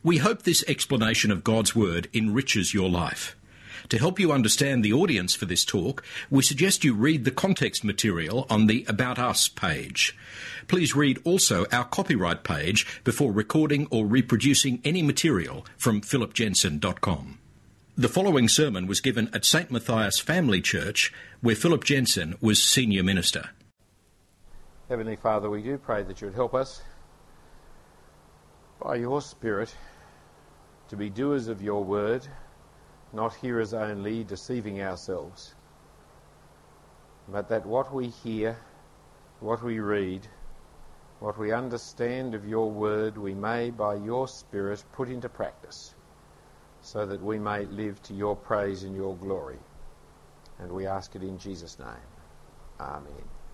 We hope this explanation of God's Word enriches your life. To help you understand the audience for this talk, we suggest you read the context material on the About Us page. Please read also our copyright page before recording or reproducing any material from philipjensen.com. The following sermon was given at St. Matthias Family Church, where Philip Jensen was senior minister. Heavenly Father, we do pray that you would help us by your Spirit to be doers of your word, not hearers only, deceiving ourselves, but that what we hear, what we read, what we understand of your word, we may by your Spirit put into practice, so that we may live to your praise and your glory. And we ask it in Jesus' name. Amen.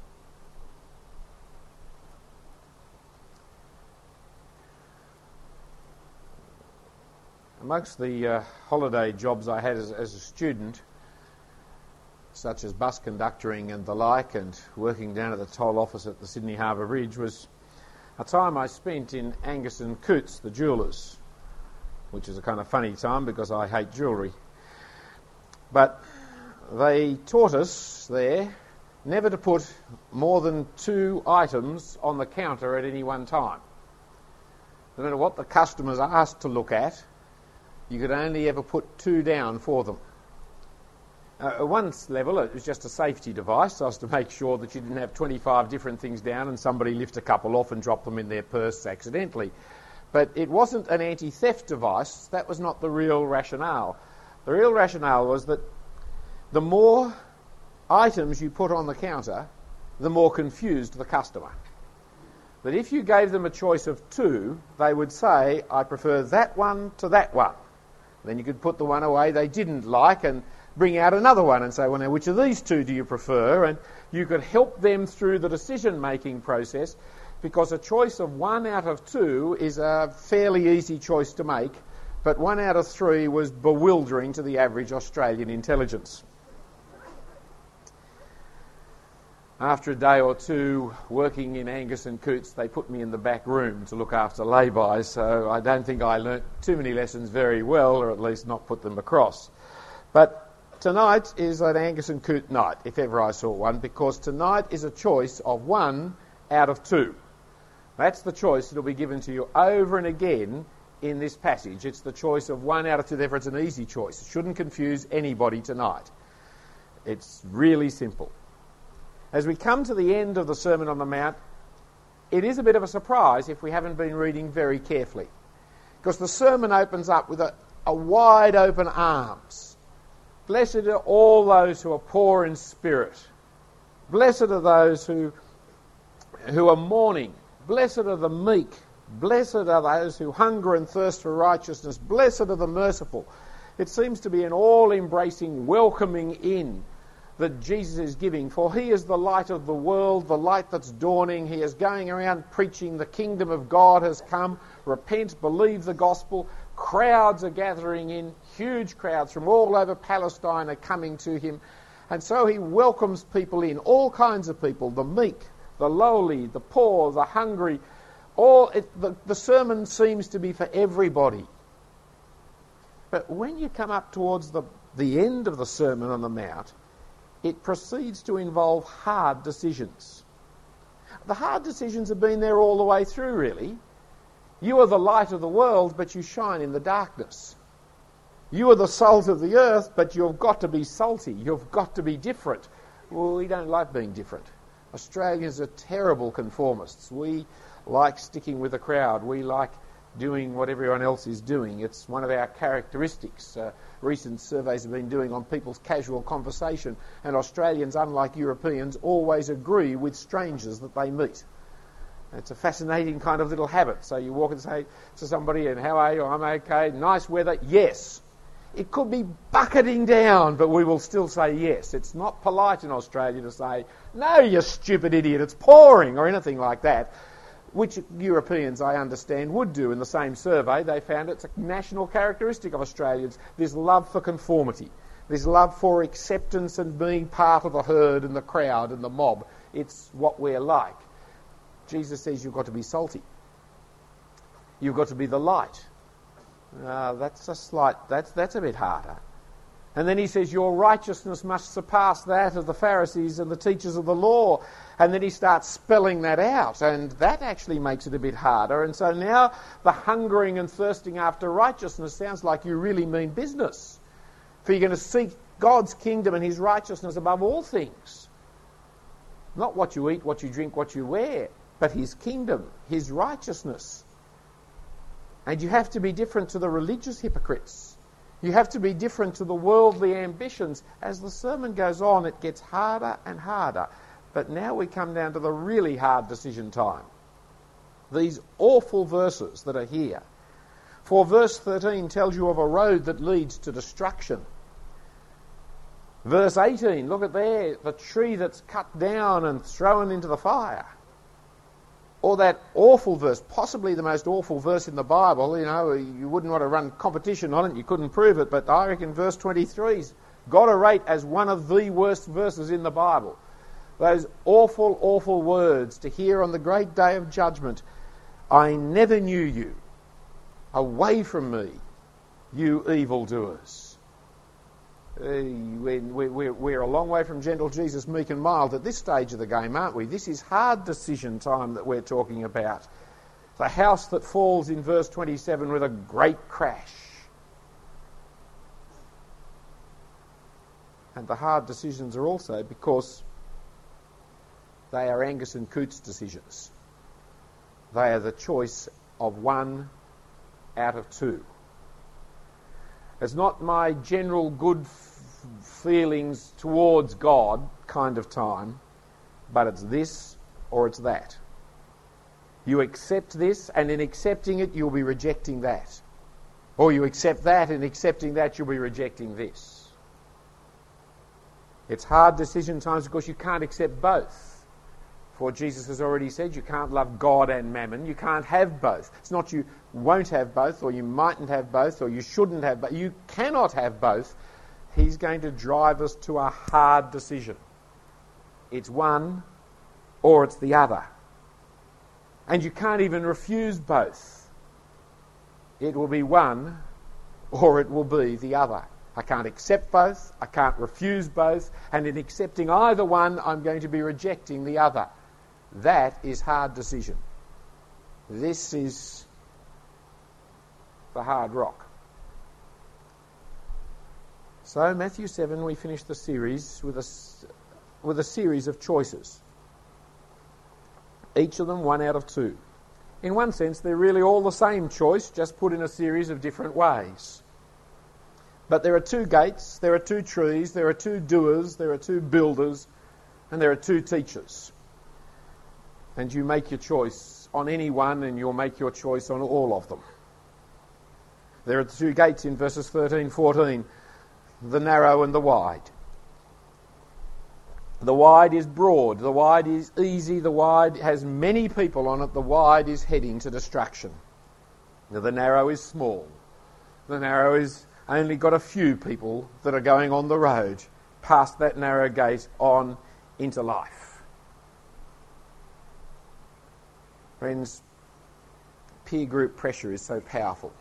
Amongst the holiday jobs I had as a student, such as bus conductoring and the like, and working down at the toll office at the Sydney Harbour Bridge, was a time I spent in Angus and Cootes, the jewellers, which is a kind of funny time because I hate jewellery. But they taught us there never to put more than 2 items on the counter at any one time. No matter what the customers asked to look at, you could only ever put 2 down for them. At one level, it was just a safety device, so as to make sure that you didn't have 25 different things down and somebody lift a couple off and drop them in their purse accidentally. But it wasn't an anti-theft device. That was not the real rationale. The real rationale was that the more items you put on the counter, the more confused the customer. That if you gave them a choice of 2, they would say, I prefer that one to that one. Then you could put the one away they didn't like and bring out another one and say, well, now, which of these 2 do you prefer? And you could help them through the decision-making process, because a choice of 1 out of 2 is a fairly easy choice to make, but 1 out of 3 was bewildering to the average Australian intelligence. After a day or 2 working in Angus and Cootes, they put me in the back room to look after lay-bys, so I don't think I learnt too many lessons very well, or at least not put them across. But tonight is an Angus and Coote night, if ever I saw one, because tonight is a choice of 1 out of 2. That's the choice that will be given to you over and again in this passage. It's the choice of 1 out of 2, therefore it's an easy choice. It shouldn't confuse anybody tonight. It's really simple. As we come to the end of the Sermon on the Mount, it is a bit of a surprise if we haven't been reading very carefully, because the sermon opens up with a wide open arms. Blessed are all those who are poor in spirit. Blessed are those who are mourning. Blessed are the meek. Blessed are those who hunger and thirst for righteousness. Blessed are the merciful. It seems to be an all-embracing, welcoming in that Jesus is giving, for he is the light of the world, the light that's dawning. He is going around preaching the kingdom of God has come. Repent, believe the gospel. Crowds are gathering in, huge crowds from all over Palestine are coming to him. And so he welcomes people in, all kinds of people, the meek, the lowly, the poor, the hungry. The sermon seems to be for everybody. But when you come up towards the end of the Sermon on the Mount, it proceeds to involve hard decisions. The hard decisions have been there all the way through, really. You are the light of the world, but you shine in the darkness. You are the salt of the earth, but you've got to be salty. You've got to be different. Well, we don't like being different. Australians are terrible conformists. We like sticking with the crowd. We like doing what everyone else is doing. It's one of our characteristics. Recent surveys have been doing on people's casual conversation, and Australians, unlike Europeans, always agree with strangers that they meet. It's a fascinating kind of little habit. So you walk and say to somebody, and how are you? I'm okay. Nice weather? Yes. It could be bucketing down, but we will still say yes. It's not polite in Australia to say, no, you stupid idiot, it's pouring, or anything like that, which Europeans, I understand, would do in the same survey. They found it's a national characteristic of Australians, this love for conformity, this love for acceptance and being part of the herd and the crowd and the mob. It's what we're like. Jesus says you've got to be salty. You've got to be the light. That's a bit harder. And then he says, your righteousness must surpass that of the Pharisees and the teachers of the law. And then he starts spelling that out, and that actually makes it a bit harder. And so now the hungering and thirsting after righteousness sounds like you really mean business. For you're going to seek God's kingdom and his righteousness above all things. Not what you eat, what you drink, what you wear, but his kingdom, his righteousness. And you have to be different to the religious hypocrites. You have to be different to the worldly ambitions. As the sermon goes on, it gets harder and harder. But now we come down to the really hard decision time. These awful verses that are here. For verse 13 tells you of a road that leads to destruction. Verse 18, look at there, the tree that's cut down and thrown into the fire. Or that awful verse, possibly the most awful verse in the Bible. You know, you wouldn't want to run competition on it, you couldn't prove it, but I reckon verse 23's got a rate as one of the worst verses in the Bible. Those awful, awful words to hear on the great day of judgment. I never knew you. Away from me, you evildoers. We're a long way from gentle Jesus, meek and mild at this stage of the game, aren't we? This is hard decision time that we're talking about. The house that falls in verse 27 with a great crash. And the hard decisions are also because they are Angus and Coote's decisions. They are the choice of one out of two. It's not my general good feelings towards God kind of time, but it's this or it's that. You accept this, and in accepting it, you'll be rejecting that. Or you accept that, and in accepting that, you'll be rejecting this. It's hard decision times because you can't accept both. For Jesus has already said you can't love God and mammon. You can't have both. It's not you won't have both, or you mightn't have both, or you shouldn't have both. You cannot have both. He's going to drive us to a hard decision. It's one or it's the other. And you can't even refuse both. It will be one or it will be the other. I can't accept both, I can't refuse both, and in accepting either one, I'm going to be rejecting the other. That is hard decision. This is the hard rock. So, Matthew 7, we finish the series with a series of choices. Each of them one out of two. In one sense, they're really all the same choice, just put in a series of different ways. But there are two gates, there are two trees, there are two doers, there are two builders, and there are two teachers. And you make your choice on any one, and you'll make your choice on all of them. There are two gates in verses 13, 14, the narrow and the wide. The wide is broad, the wide is easy, the wide has many people on it, the wide is heading to destruction. Now, the narrow is small. The narrow is only got a few people that are going on the road past that narrow gate on into life. Friends, peer group pressure is so powerful.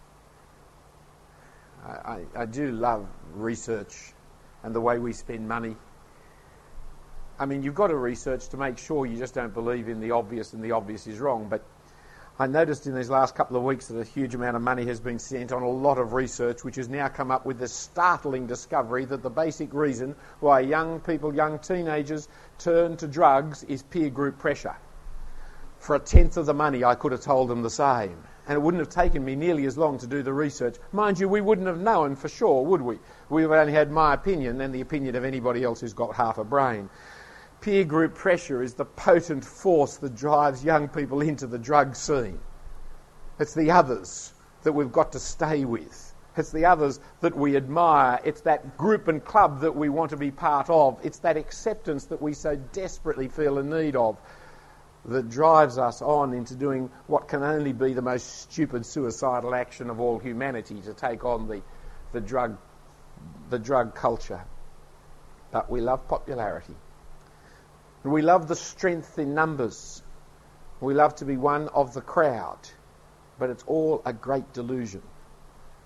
I do love research and the way we spend money. I mean, you've got to research to make sure you just don't believe in the obvious and the obvious is wrong. But I noticed in these last couple of weeks that a huge amount of money has been spent on a lot of research, which has now come up with the startling discovery that the basic reason why young people, young teenagers, turn to drugs is peer group pressure. For a tenth of the money, I could have told them the same. And it wouldn't have taken me nearly as long to do the research. Mind you, we wouldn't have known for sure, would we? We would have only had my opinion and the opinion of anybody else who's got half a brain. Peer group pressure is the potent force that drives young people into the drug scene. It's the others that we've got to stay with. It's the others that we admire. It's that group and club that we want to be part of. It's that acceptance that we so desperately feel in need of that drives us on into doing what can only be the most stupid suicidal action of all humanity, to take on the drug culture. But we love popularity. We love the strength in numbers. We love to be one of the crowd. But it's all a great delusion.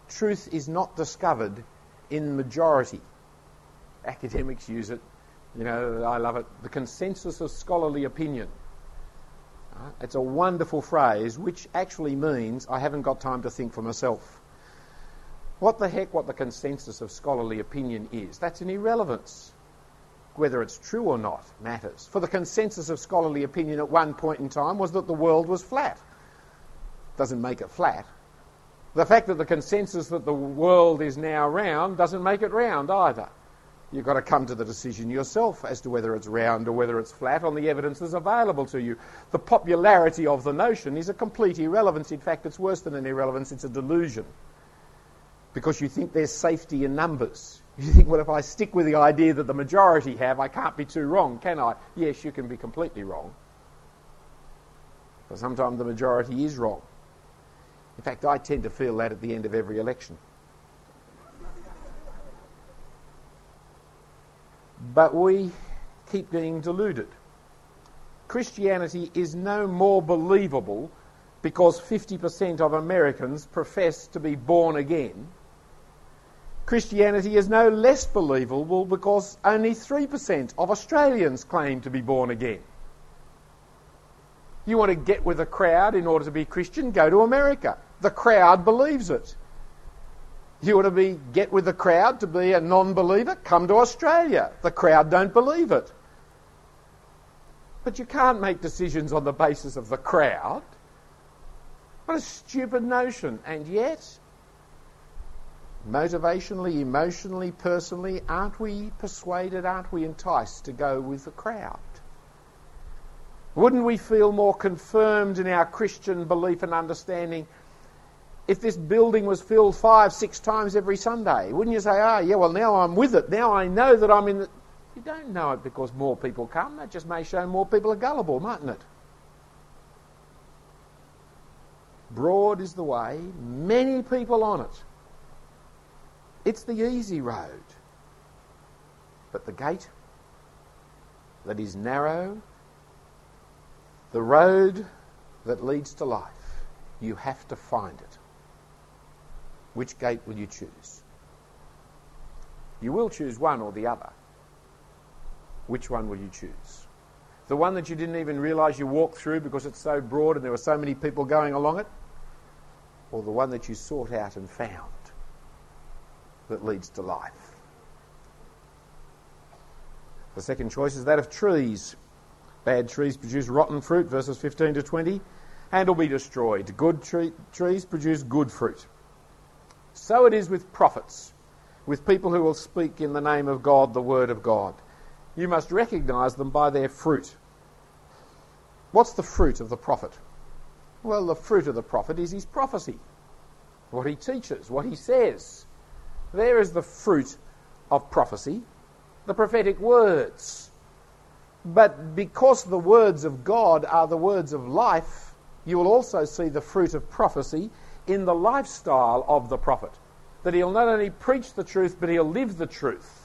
truth is not discovered in majority. Academics use it. I love it. The consensus of scholarly opinion. It's a wonderful phrase which actually means I haven't got time to think for myself. What the consensus of scholarly opinion is, that's an irrelevance. Whether it's true or not matters. For the consensus of scholarly opinion at one point in time was that the world was flat. Doesn't make it flat. The fact that the consensus that the world is now round doesn't make it round either. You've got to come to the decision yourself as to whether it's round or whether it's flat on the evidence that's available to you. The popularity of the notion is a complete irrelevance. In fact, it's worse than an irrelevance, it's a delusion. Because you think there's safety in numbers. You think, well, if I stick with the idea that the majority have, I can't be too wrong, can I? Yes, you can be completely wrong. But sometimes the majority is wrong. In fact, I tend to feel that at the end of every election. But we keep being deluded. Christianity is no more believable because 50% of Americans profess to be born again. Christianity is no less believable because only 3% of Australians claim to be born again. You want to get with the crowd in order to be Christian? Go to America. The crowd believes it. You want to get with the crowd to be a non-believer? Come to Australia. The crowd don't believe it. But you can't make decisions on the basis of the crowd. What a stupid notion. And yet, motivationally, emotionally, personally, aren't we persuaded, aren't we enticed to go with the crowd? Wouldn't we feel more confirmed in our Christian belief and understanding if this building was filled 5-6 times every Sunday? Wouldn't you say, now I'm with it. Now I know that I'm in the... You don't know it because more people come. That just may show more people are gullible, mightn't it? Broad is the way, many people on it. It's the easy road. But the gate that is narrow, the road that leads to life, you have to find it. Which gate will you choose? You will choose one or the other. Which one will you choose? The one that you didn't even realise you walked through because it's so broad and there were so many people going along it? Or the one that you sought out and found that leads to life? The second choice is that of trees. Bad trees produce rotten fruit, verses 15 to 20, and will be destroyed. Good trees produce good fruit. So it is with prophets, with people who will speak in the name of God, the word of God. You must recognise them by their fruit. What's the fruit of the prophet? Well, the fruit of the prophet is his prophecy, what he teaches, what he says. There is the fruit of prophecy, the prophetic words. But because the words of God are the words of life, you will also see the fruit of prophecy in the lifestyle of the prophet. That he'll not only preach the truth, but he'll live the truth.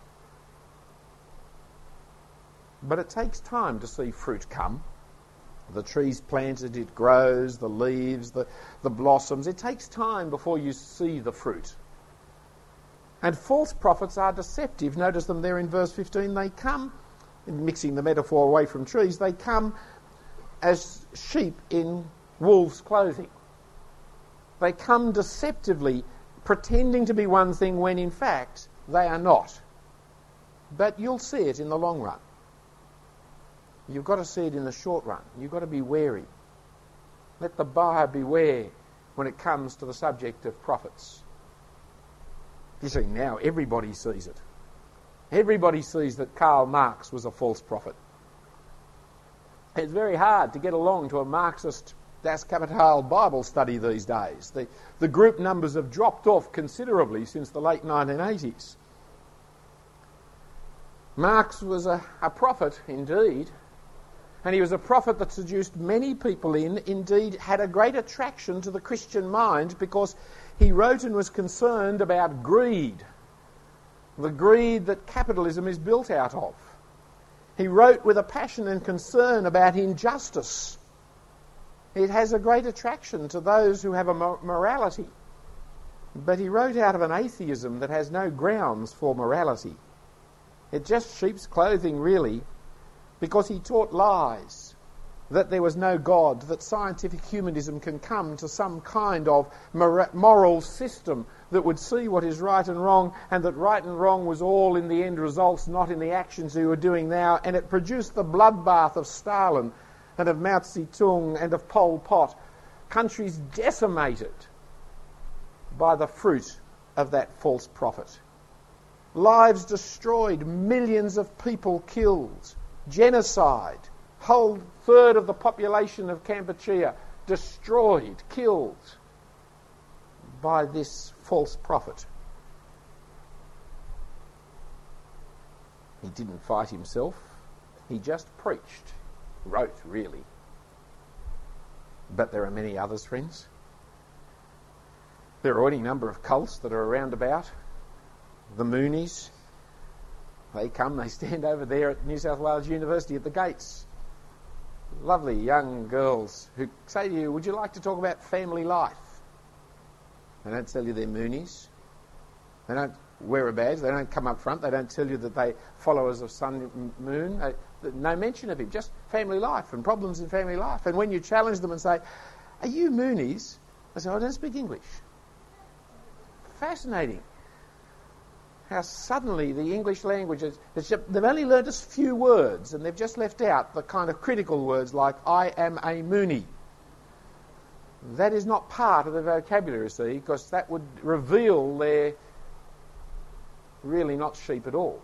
But it takes time to see fruit come. The tree's planted, it grows, the leaves, the blossoms. It takes time before you see the fruit. And false prophets are deceptive. Notice them there in verse 15. They come, mixing the metaphor away from trees, they come as sheep in wolves' clothing. They come deceptively, pretending to be one thing when in fact they are not. But you'll see it in the long run. You've got to see it in the short run. You've got to be wary. Let the buyer beware when it comes to the subject of prophets. You see, now everybody sees it. Everybody sees that Karl Marx was a false prophet. It's very hard to get along to a Marxist Das Kapital Bible study these days. The group numbers have dropped off considerably since the late 1980s. Marx was a prophet indeed, and he was a prophet that seduced many people indeed had a great attraction to the Christian mind because he wrote and was concerned about greed, the greed that capitalism is built out of. He wrote with a passion and concern about But he wrote out of an atheism that has no grounds for morality. It's just sheep's clothing, really, because he taught lies, that there was no God, that scientific humanism can come to some kind of moral system that would see what is right and wrong, and that right and wrong was all in the end results, not in the actions we were doing now. And it produced the bloodbath of Stalin and of Mao Zedong and of Pol Pot, countries decimated by the fruit of that false prophet. Lives destroyed, millions of people killed, genocide, whole third of the population of Kampuchea destroyed, killed by this false prophet. He didn't fight himself, he just preached, wrote really. But there are many others, friends. There are any number of cults that are around about. The Moonies, they come, they stand over there at New South Wales University at the gates. Lovely young girls who say to you, would you like to talk about family life? They don't tell you they're Moonies. They don't wear a badge. They don't come up front. They don't tell you that they followers of Sun Moon. No mention of him, just family life and problems in family life. And when you challenge them and say, are you Moonies? They say, I don't speak English. Fascinating. How suddenly the English language they've only learnt a few words, and they've just left out the kind of critical words like, I am a Moonie. That is not part of the vocabulary, see, because that would reveal they're really not sheep at all.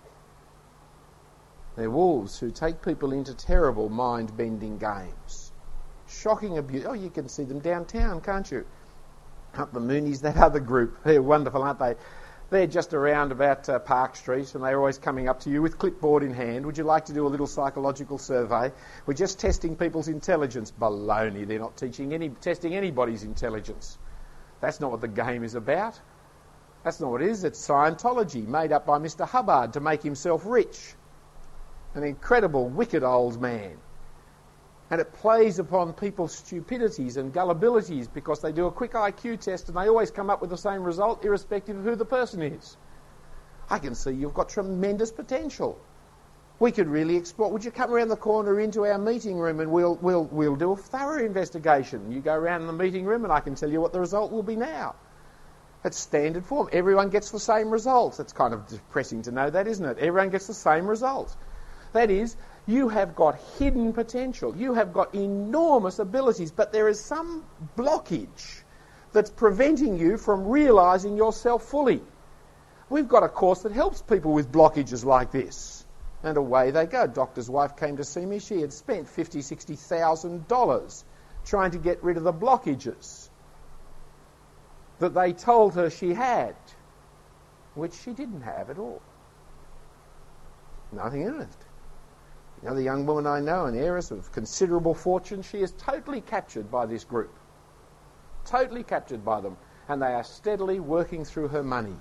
They're wolves who take people into terrible mind-bending games. Shocking abuse. Oh, you can see them downtown, can't you? Up the Moonies, that other group. They're wonderful, aren't they? They're just around about Park Street, and they're always coming up to you with clipboard in hand. Would you like to do a little psychological survey? We're just testing people's intelligence. Baloney. They're not testing anybody's intelligence. That's not what the game is about. That's not what it is. It's Scientology, made up by Mr. Hubbard to make himself rich. An incredible, wicked old man. And it plays upon people's stupidities and gullibilities because they do a quick IQ test and they always come up with the same result irrespective of who the person is. I can see you've got tremendous potential. We could really explore. Would you come around the corner into our meeting room and we'll do a thorough investigation. You go around the meeting room and I can tell you what the result will be now. It's standard form. Everyone gets the same result. It's kind of depressing to know that, isn't it? Everyone gets the same result. That is, you have got hidden potential. You have got enormous abilities, but there is some blockage that's preventing you from realising yourself fully. We've got a course that helps people with blockages like this. And away they go. Doctor's wife came to see me. She had spent $50,000, $60,000 trying to get rid of the blockages that they told her she had, which she didn't have at all. Nothing in it. Another young woman I know, an heiress of considerable fortune, she is totally captured by this group. Totally captured by them. And they are steadily working through her money.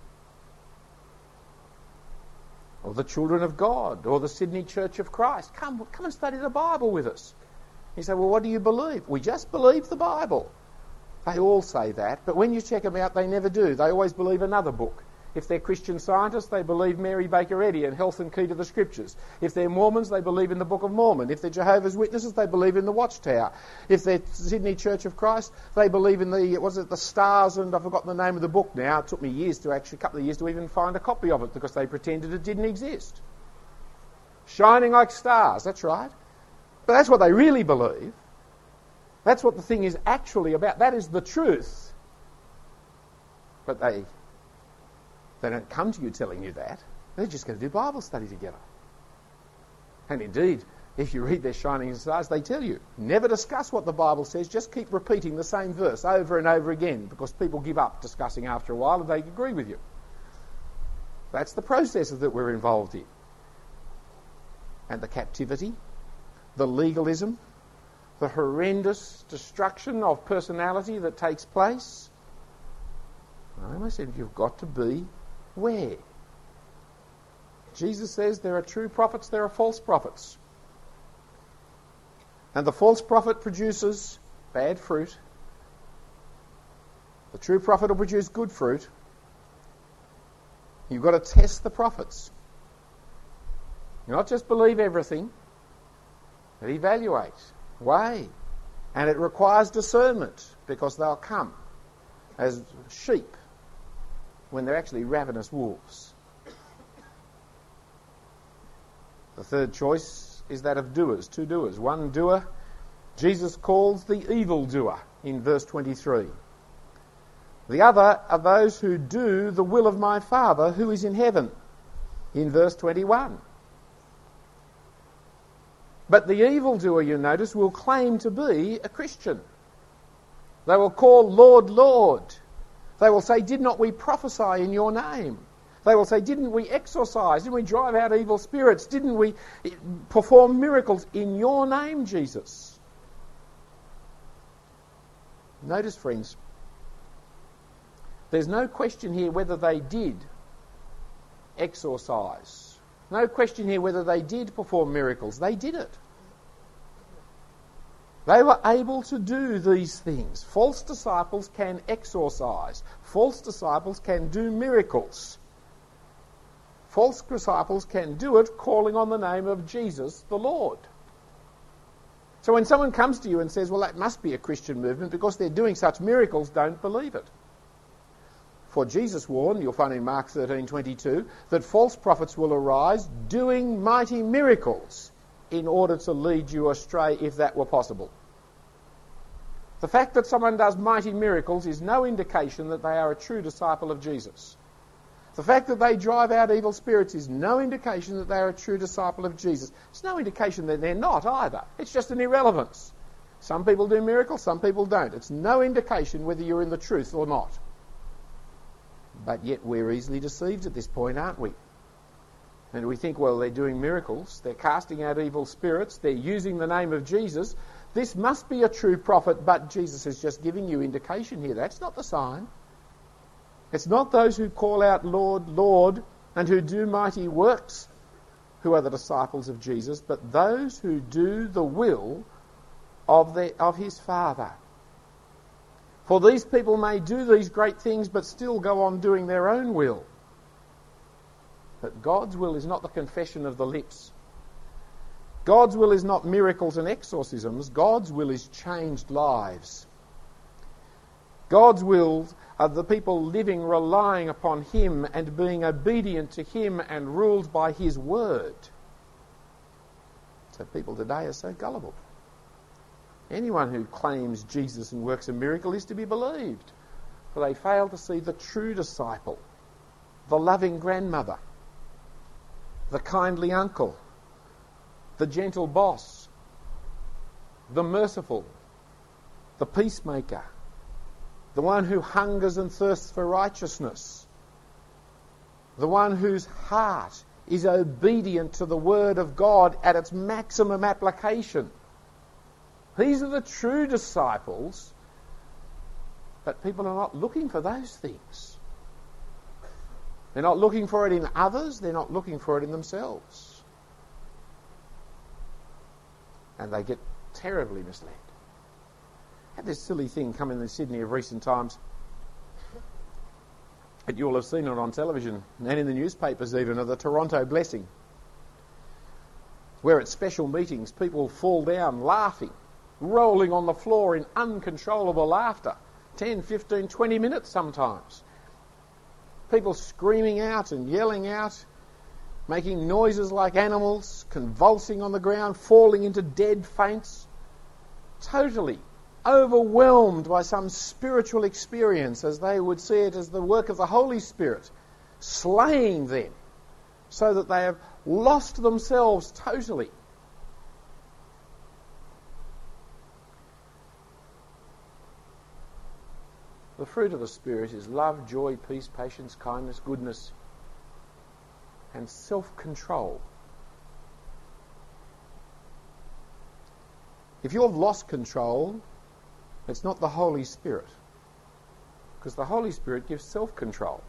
Or the Children of God, or the Sydney Church of Christ. Come and study the Bible with us. You say, well, what do you believe? We just believe the Bible. They all say that, but when you check them out, they never do. They always believe another book. If they're Christian Scientists, they believe Mary Baker Eddy and Health and Key to the Scriptures. If they're Mormons, they believe in the Book of Mormon. If they're Jehovah's Witnesses, they believe in the Watchtower. If they're Sydney Church of Christ, they believe in the stars, and I've forgotten the name of the book now. It took me a couple of years to even find a copy of it because they pretended it didn't exist. Shining like stars, that's right. But that's what they really believe. That's what the thing is actually about. That is the truth. But they don't come to you telling you that. They're just going to do Bible study together. And indeed, if you read their Shining Stars, they tell you, never discuss what the Bible says, just keep repeating the same verse over and over again, because people give up discussing after a while and they agree with you. That's the processes that we're involved in. And the captivity, the legalism, the horrendous destruction of personality that takes place. I said, you've got to be where? Jesus says there are true prophets, there are false prophets. And the false prophet produces bad fruit. The true prophet will produce good fruit. You've got to test the prophets. You not just believe everything, but evaluate, weigh. And it requires discernment, because they'll come as sheep when they're actually ravenous wolves. The third choice is that of doers, two doers. One doer, Jesus calls the evildoer in verse 23. The other are those who do the will of my Father who is in heaven, in verse 21. But the evildoer, you notice, will claim to be a Christian. They will call Lord, Lord. They will say, did not we prophesy in your name? They will say, didn't we exorcise? Didn't we drive out evil spirits? Didn't we perform miracles in your name, Jesus? Notice, friends, there's no question here whether they did exorcise. No question here whether they did perform miracles. They did it. They were able to do these things. False disciples can exorcise. False disciples can do miracles. False disciples can do it calling on the name of Jesus the Lord. So when someone comes to you and says, well, that must be a Christian movement because they're doing such miracles, don't believe it. For Jesus warned, you'll find in Mark 13:22, that false prophets will arise doing mighty miracles in order to lead you astray if that were possible. The fact that someone does mighty miracles is no indication that they are a true disciple of Jesus. The fact that they drive out evil spirits is no indication that they are a true disciple of Jesus. It's no indication that they're not either. It's just an irrelevance. Some people do miracles, some people don't. It's no indication whether you're in the truth or not. But yet we're easily deceived at this point, aren't we? And we think, well, they're doing miracles, they're casting out evil spirits, they're using the name of Jesus. This must be a true prophet, but Jesus is just giving you indication here. That's not the sign. It's not those who call out, Lord, Lord, and who do mighty works who are the disciples of Jesus, but those who do the will of his Father. For these people may do these great things, but still go on doing their own will. But God's will is not the confession of the lips. God's will is not miracles and exorcisms. God's will is changed lives. God's will are the people living, relying upon Him and being obedient to Him and ruled by His word. So people today are so gullible. Anyone who claims Jesus and works a miracle is to be believed, for they fail to see the true disciple, the loving grandmother, the kindly uncle, the gentle boss, the merciful, the peacemaker, the one who hungers and thirsts for righteousness, the one whose heart is obedient to the word of God at its maximum application. These are the true disciples, but people are not looking for those things. They're not looking for it in others, they're not looking for it in themselves. And they get terribly misled. Had this silly thing come in Sydney of recent times, and you'll have seen it on television and in the newspapers even, of the Toronto Blessing, where at special meetings people fall down laughing, rolling on the floor in uncontrollable laughter, 10, 15, 20 minutes sometimes. People screaming out and yelling out, making noises like animals, convulsing on the ground, falling into dead faints, totally overwhelmed by some spiritual experience, as they would see it as the work of the Holy Spirit, slaying them so that they have lost themselves totally. The fruit of the Spirit is love, joy, peace, patience, kindness, goodness, and self-control. If you've lost control, it's not the Holy Spirit, because the Holy Spirit gives self-control.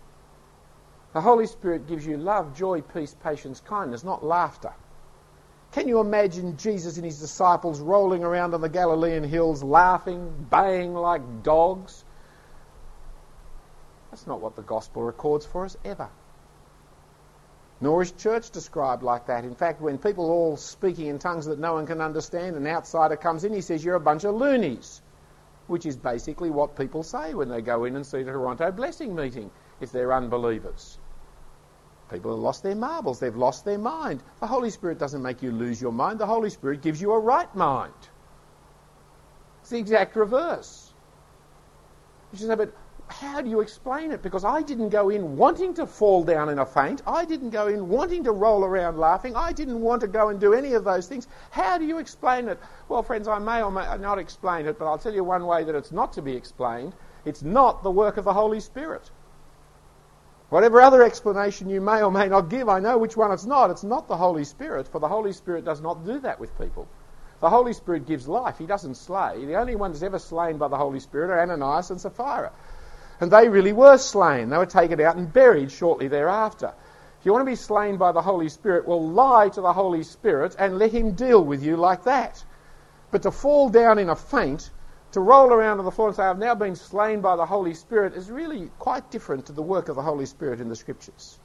The Holy Spirit gives you love, joy, peace, patience, kindness, not laughter. Can you imagine Jesus and his disciples rolling around on the Galilean hills, laughing, baying like dogs? That's not what the gospel records for us ever. Nor is church described like that. In fact, when people are all speaking in tongues that no one can understand, an outsider comes in, he says, "You're a bunch of loonies," which is basically what people say when they go in and see the Toronto Blessing meeting if they're unbelievers. People have lost their marbles. They've lost their mind. The Holy Spirit doesn't make you lose your mind. The Holy Spirit gives you a right mind. It's the exact reverse. You should say, but how do you explain it? Because I didn't go in wanting to fall down in a faint. I didn't go in wanting to roll around laughing. I didn't want to go and do any of those things. How do you explain it? Well, friends, I may or may not explain it, but I'll tell you one way that it's not to be explained. It's not the work of the Holy Spirit. Whatever other explanation you may or may not give, I know which one it's not. It's not the Holy Spirit, for the Holy Spirit does not do that with people. The Holy Spirit gives life. He doesn't slay. The only ones ever slain by the Holy Spirit are Ananias and Sapphira. And they really were slain. They were taken out and buried shortly thereafter. If you want to be slain by the Holy Spirit, well, lie to the Holy Spirit and let him deal with you like that. But to fall down in a faint, to roll around on the floor and say, "I've now been slain by the Holy Spirit," is really quite different to the work of the Holy Spirit in the Scriptures.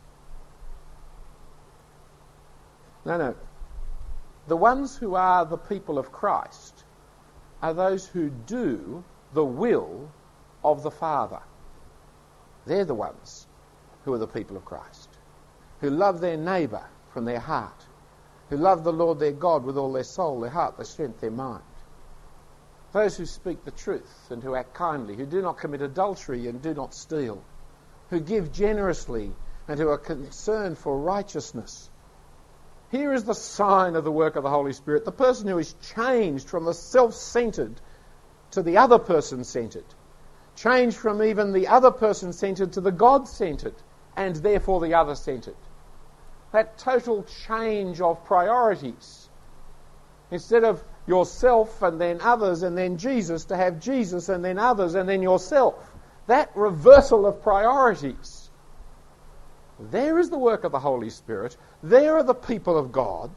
No. The ones who are the people of Christ are those who do the will of the Father. They're the ones who are the people of Christ, who love their neighbour from their heart, who love the Lord their God with all their soul, their heart, their strength, their mind. Those who speak the truth and who act kindly, who do not commit adultery and do not steal, who give generously and who are concerned for righteousness. Here is the sign of the work of the Holy Spirit. The person who is changed from the self-centered to the other person-centered, changed from even the other person-centered to the God-centered, and therefore the other-centered. That total change of priorities. Instead of yourself and then others and then Jesus, to have Jesus and then others and then yourself. That reversal of priorities. There is the work of the Holy Spirit. There are the people of God.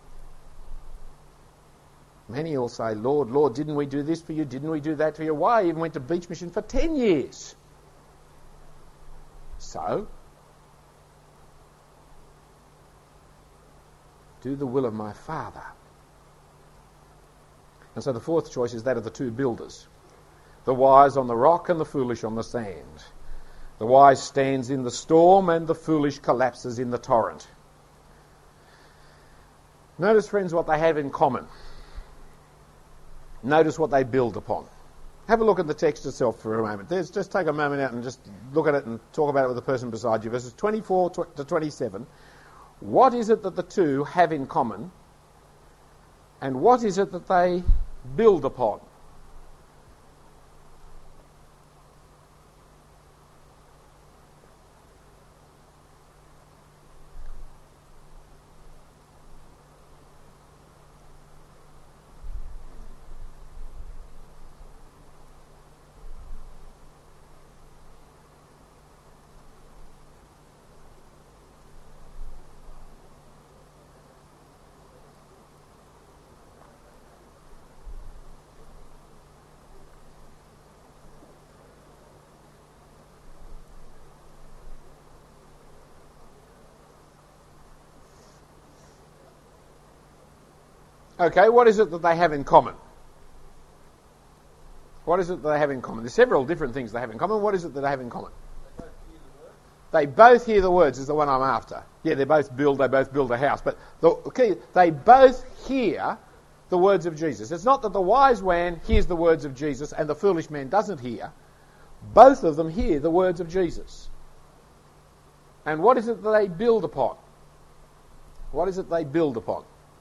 Many will say, "Lord, Lord, didn't we do this for you? Didn't we do that for you? Why? I even went to Beach Mission for 10 years. So, do the will of my Father. And so the fourth choice is that of the two builders. The wise on the rock and the foolish on the sand. The wise stands in the storm and the foolish collapses in the torrent. Notice, friends, what they have in common. Notice what they build upon. Have a look at the text itself for a moment. Just take a moment out and just look at it and talk about it with the person beside you. Verses 24 to 27. What is it that the two have in common? And what is it that they build upon? Okay, what is it that they have in common? What is it that they have in common? There's several different things they have in common. What is it that they have in common? They both hear the words is the one I'm after. Yeah, they both build a house. But they both hear the words of Jesus. It's not that the wise man hears the words of Jesus and the foolish man doesn't hear. Both of them hear the words of Jesus. And what is it that they build upon? What is it they build upon?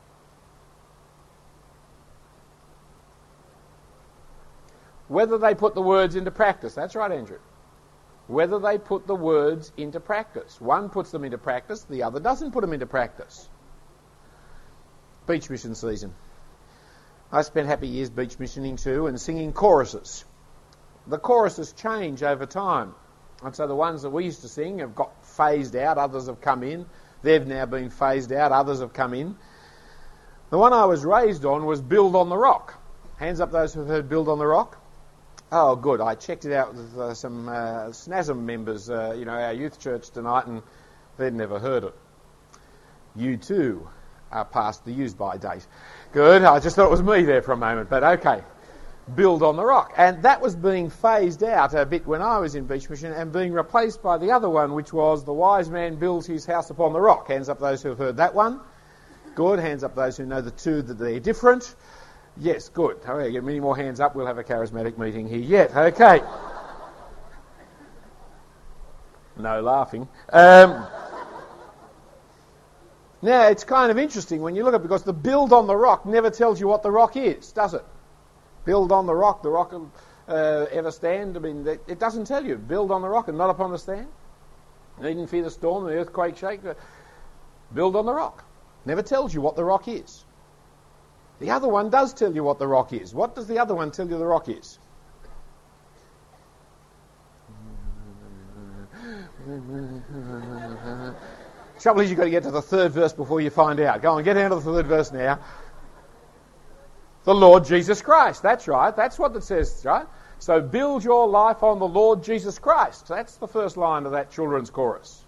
Whether they put the words into practice. That's right, Andrew. Whether they put the words into practice. One puts them into practice, the other doesn't put them into practice. Beach mission season. I spent happy years beach missioning too and singing choruses. The choruses change over time. And so the ones that we used to sing have got phased out, others have come in. They've now been phased out, others have come in. The one I was raised on was Build on the Rock. Hands up those who've heard Build on the Rock. Oh, good. I checked it out with some SNASM members, our youth church tonight, and they'd never heard it. You too are past the use-by date. Good. I just thought it was me there for a moment, but okay. Build on the Rock. And that was being phased out a bit when I was in Beach Mission and being replaced by the other one, which was The Wise Man Builds His House Upon the Rock. Hands up those who have heard that one. Good. Hands up those who know the two, that they're different. Yes, good. Okay, get many more hands up. We'll have a charismatic meeting here yet. Okay. No laughing. Now, it's kind of interesting when you look at it, because the Build on the Rock never tells you what the rock is, does it? Build on the rock will ever stand. I mean, it doesn't tell you. Build on the rock and not upon the stand. Needn't fear the storm, the earthquake shake. Build on the rock. Never tells you what the rock is. The other one does tell you what the rock is. What does the other one tell you the rock is? Trouble is, you've got to get to the third verse before you find out. Go on, get down to the third verse now. The Lord Jesus Christ. That's right. That's what it says, right? So build your life on the Lord Jesus Christ. That's the first line of that children's chorus.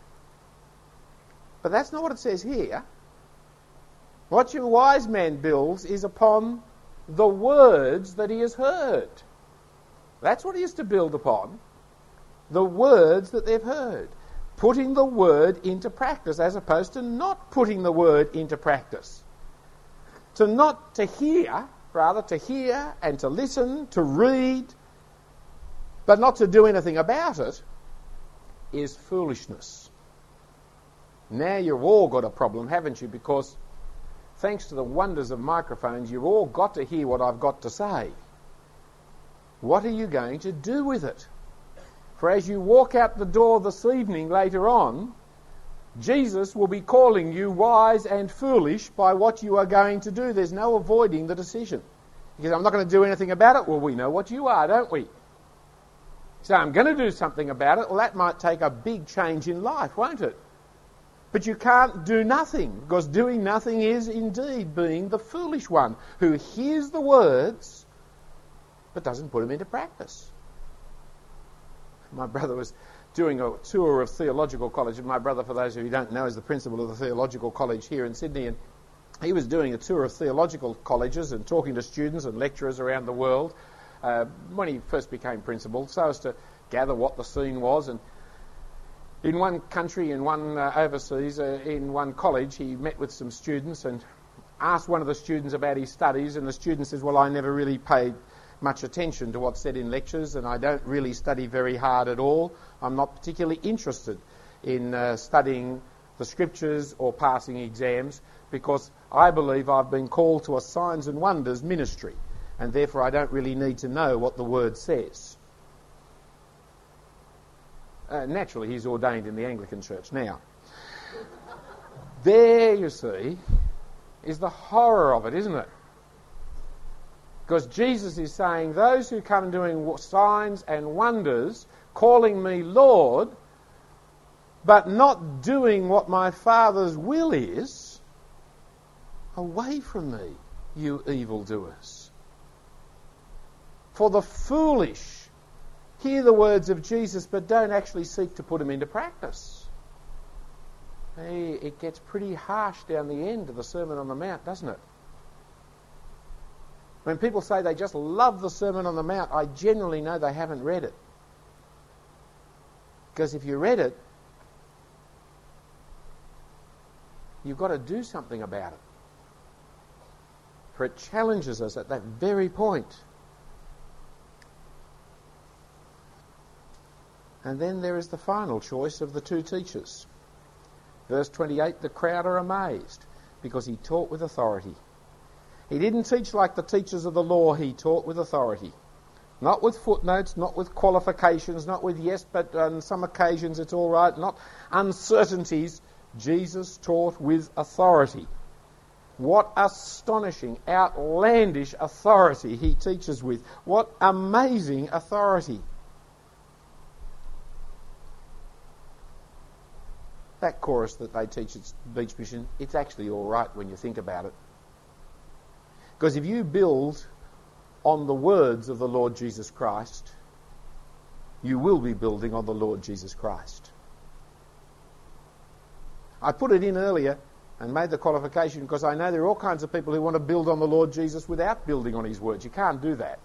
But that's not what it says here. What your wise man builds is upon the words that he has heard. That's what he is to build upon. The words that they've heard. Putting the word into practice, as opposed to not putting the word into practice. To hear and to listen, to read, but not to do anything about it, is foolishness. Now you've all got a problem, haven't you? Because thanks to the wonders of microphones, you've all got to hear what I've got to say. What are you going to do with it? For as you walk out the door this evening later on, Jesus will be calling you wise and foolish by what you are going to do. There's no avoiding the decision. Because I'm not going to do anything about it. Well, we know what you are, don't we? So I'm going to do something about it. Well, that might take a big change in life, won't it? But you can't do nothing, because doing nothing is indeed being the foolish one who hears the words but doesn't put them into practice. My brother was doing a tour of theological college. My brother, for those of you who don't know, is the principal of the theological college here in Sydney, and he was doing a tour of theological colleges and talking to students and lecturers around the world when he first became principal, so as to gather what the scene was. And in one country, in one overseas, in one college, he met with some students and asked one of the students about his studies, and the student says, well, I never really paid much attention to what's said in lectures, and I don't really study very hard at all. I'm not particularly interested in studying the scriptures or passing exams, because I believe I've been called to a signs and wonders ministry, and therefore I don't really need to know what the word says. Naturally, he's ordained in the Anglican Church now. There, you see, is the horror of it, isn't it? Because Jesus is saying, those who come doing signs and wonders, calling me Lord, but not doing what my Father's will is, away from me, you evildoers. For the foolish hear the words of Jesus, but don't actually seek to put them into practice. Hey, it gets pretty harsh down the end of the Sermon on the Mount, doesn't it? When people say they just love the Sermon on the Mount, I generally know they haven't read it. Because if you read it, you've got to do something about it. For it challenges us at that very point. And then there is the final choice of the two teachers. Verse 28, the crowd are amazed because he taught with authority. He didn't teach like the teachers of the law, he taught with authority. Not with footnotes, not with qualifications, not with yes, but on some occasions it's all right, not uncertainties. Jesus taught with authority. What astonishing, outlandish authority he teaches with. What amazing authority. That chorus that they teach at Beach Mission, it's actually all right when you think about it. Because if you build on the words of the Lord Jesus Christ, you will be building on the Lord Jesus Christ. I put it in earlier and made the qualification because I know there are all kinds of people who want to build on the Lord Jesus without building on his words. You can't do that.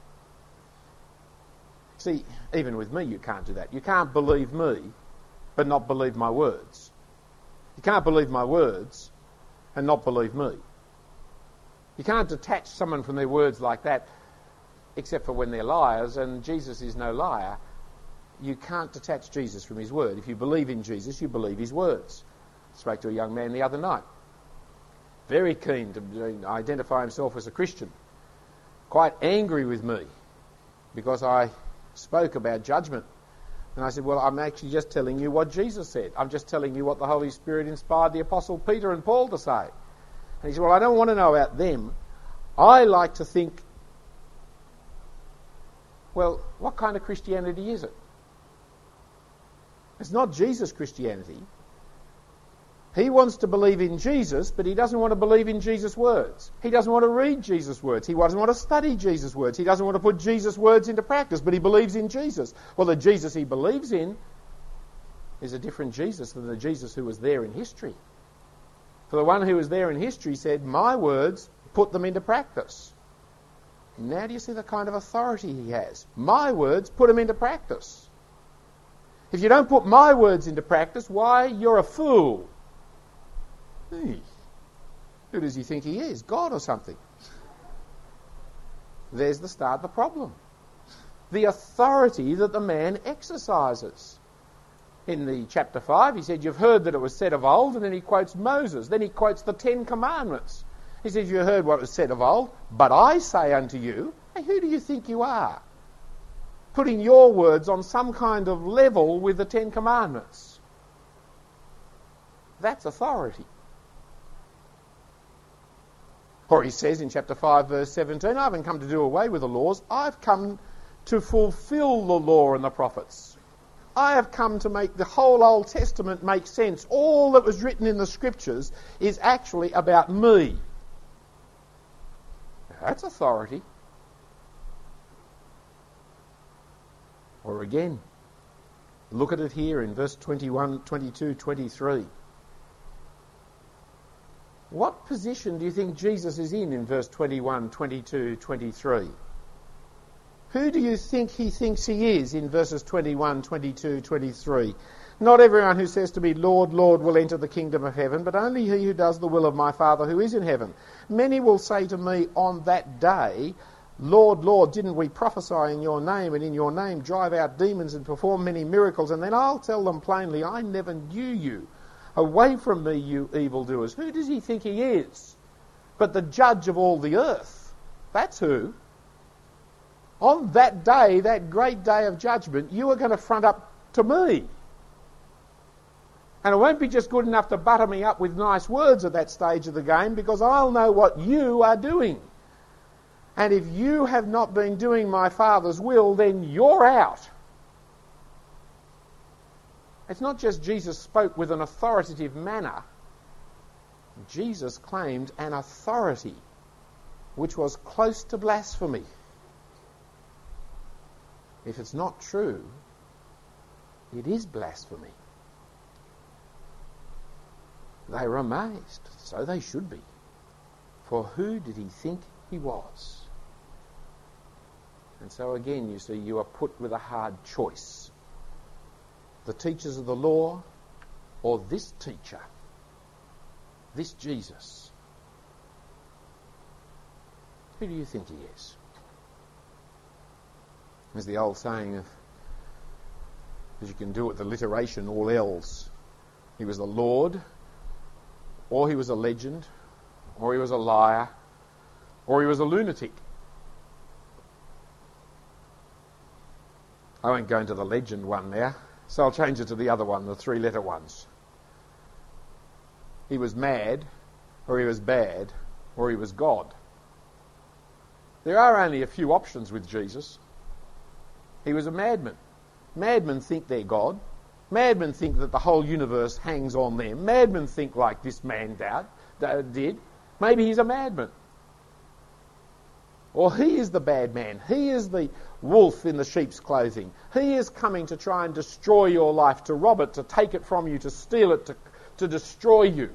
See, even with me you can't do that. You can't believe me but not believe my words. You can't believe my words and not believe me. You can't detach someone from their words like that, except for when they're liars, and Jesus is no liar. You can't detach Jesus from his word. If you believe in Jesus, you believe his words. I spoke to a young man the other night, very keen to identify himself as a Christian, quite angry with me because I spoke about judgment. And I said, well, I'm actually just telling you what Jesus said. I'm just telling you what the Holy Spirit inspired the Apostle Peter and Paul to say. And he said, well, I don't want to know about them. I like to think, well, what kind of Christianity is it? It's not Jesus' Christianity. He wants to believe in Jesus, but he doesn't want to believe in Jesus' words. He doesn't want to read Jesus' words. He doesn't want to study Jesus' words. He doesn't want to put Jesus' words into practice, but he believes in Jesus. Well, the Jesus he believes in is a different Jesus than the Jesus who was there in history. For the one who was there in history said, my words, put them into practice. Now do you see the kind of authority he has? My words, put them into practice. If you don't put my words into practice, why, you're a fool. Hey, who does he think he is? God or something? There's the start of the problem. The authority that the man exercises. In the chapter 5, he said, you've heard that it was said of old, and then he quotes Moses. Then he quotes the 10 Commandments. He says, you heard what was said of old, but I say unto you, hey, who do you think you are? Putting your words on some kind of level with the 10 Commandments. That's authority. Or he says in chapter 5, verse 17, I haven't come to do away with the laws, I've come to fulfill the law and the prophets. I have come to make the whole Old Testament make sense. All that was written in the Scriptures is actually about me. That's authority. Or again, look at it here in verse 21, 22, 23. What position do you think Jesus is in verse 21, 22, 23? Who do you think he thinks he is in verses 21, 22, 23? Not everyone who says to me, Lord, Lord, will enter the kingdom of heaven, but only he who does the will of my Father who is in heaven. Many will say to me on that day, Lord, Lord, didn't we prophesy in your name and in your name drive out demons and perform many miracles? And then I'll tell them plainly, I never knew you. Away from me, you evildoers. Who does he think he is? But the judge of all the earth. That's who. On that day, that great day of judgment, you are going to front up to me. And it won't be just good enough to butter me up with nice words at that stage of the game, because I'll know what you are doing. And if you have not been doing my Father's will, then you're out. It's not just Jesus spoke with an authoritative manner. Jesus claimed an authority which was close to blasphemy. If it's not true, it is blasphemy. They were amazed, so they should be. For who did he think he was? And so again, you see, you are put with a hard choice. The teachers of the law or this teacher, this Jesus. Who do you think he is? There's the old saying of, as you can do it, the alliteration, all else. He was the Lord, or he was a legend, or he was a liar, or he was a lunatic. I won't go into the legend one now, so I'll change it to the other one, the 3-letter ones. He was mad, or he was bad, or he was God. There are only a few options with Jesus. He was a madman. Madmen think they're God. Madmen think that the whole universe hangs on them. Madmen think like this man did. Maybe he's a madman. Or he is the bad man. He is the wolf in the sheep's clothing. He is coming to try and destroy your life, to rob it, to take it from you, to steal it, to destroy you.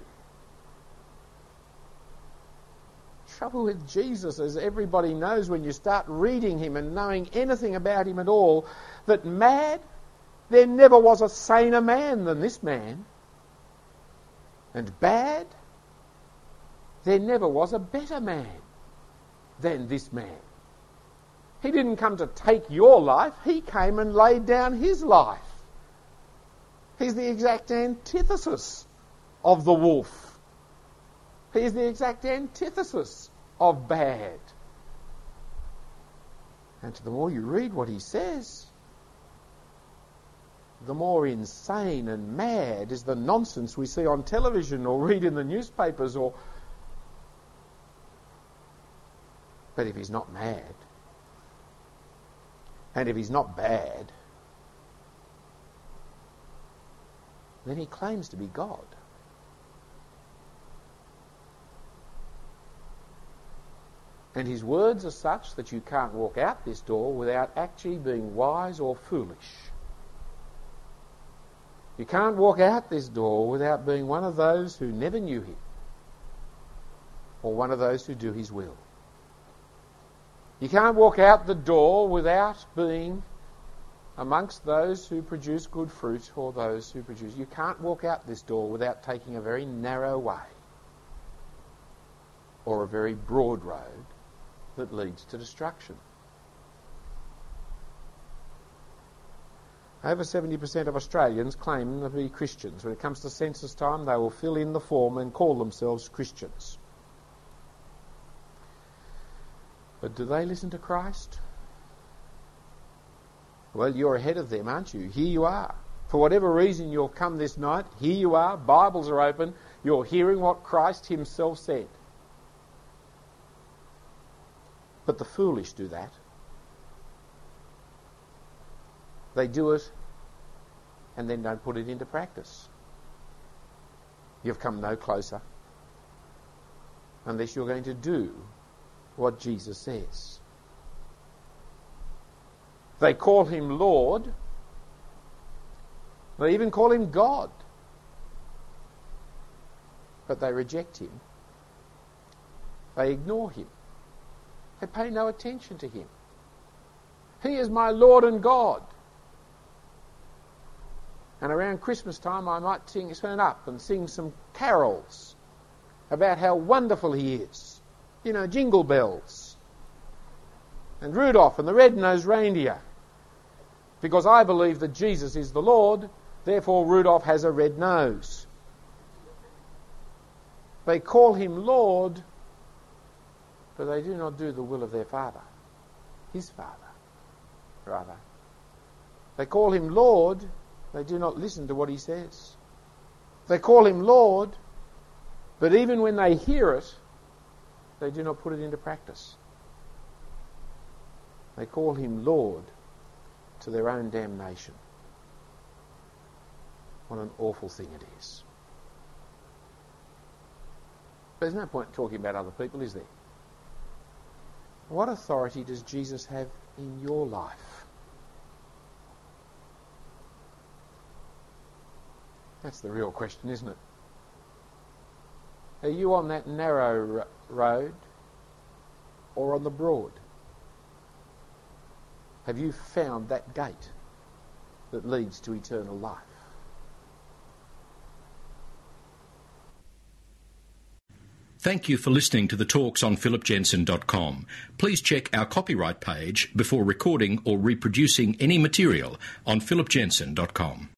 Trouble with Jesus, as everybody knows when you start reading him and knowing anything about him at all, that mad, there never was a saner man than this man. And bad, there never was a better man than this man. He didn't come to take your life, he came and laid down his life. He's the exact antithesis of the wolf. He is the exact antithesis of bad. And the more you read what he says, the more insane and mad is the nonsense we see on television or read in the newspapers. But if he's not mad, and if he's not bad, then he claims to be God. And his words are such that you can't walk out this door without actually being wise or foolish. You can't walk out this door without being one of those who never knew him, or one of those who do his will. You can't walk out the door without being amongst those who produce good fruit, or those who produce... You can't walk out this door without taking a very narrow way, or a very broad road that leads to destruction. Over 70% of Australians claim to be Christians. When it comes to census time, they will fill in the form and call themselves Christians. But do they listen to Christ? Well, you're ahead of them, aren't you? Here you are. For whatever reason you've come this night, here you are, Bibles are open, you're hearing what Christ himself said. But the foolish do that. They do it and then don't put it into practice. You've come no closer unless you're going to do what Jesus says. They call him Lord. They even call him God. But they reject him. They ignore him. They pay no attention to him. He is my Lord and God. And around Christmas time I might turn up and sing some carols about how wonderful he is. You know, Jingle Bells and Rudolph and the Red-Nosed Reindeer. Because I believe that Jesus is the Lord, therefore Rudolph has a red nose. They call him Lord, but they do not do the will of their Father, his Father, rather. They call him Lord, they do not listen to what he says. They call him Lord, but even when they hear it, they do not put it into practice. They call him Lord to their own damnation. What an awful thing it is. There's no point talking about other people, is there? What authority does Jesus have in your life? That's the real question, isn't it? Are you on that narrow road or on the broad? Have you found that gate that leads to eternal life? Thank you for listening to the talks on philipjensen.com. Please check our copyright page before recording or reproducing any material on philipjensen.com.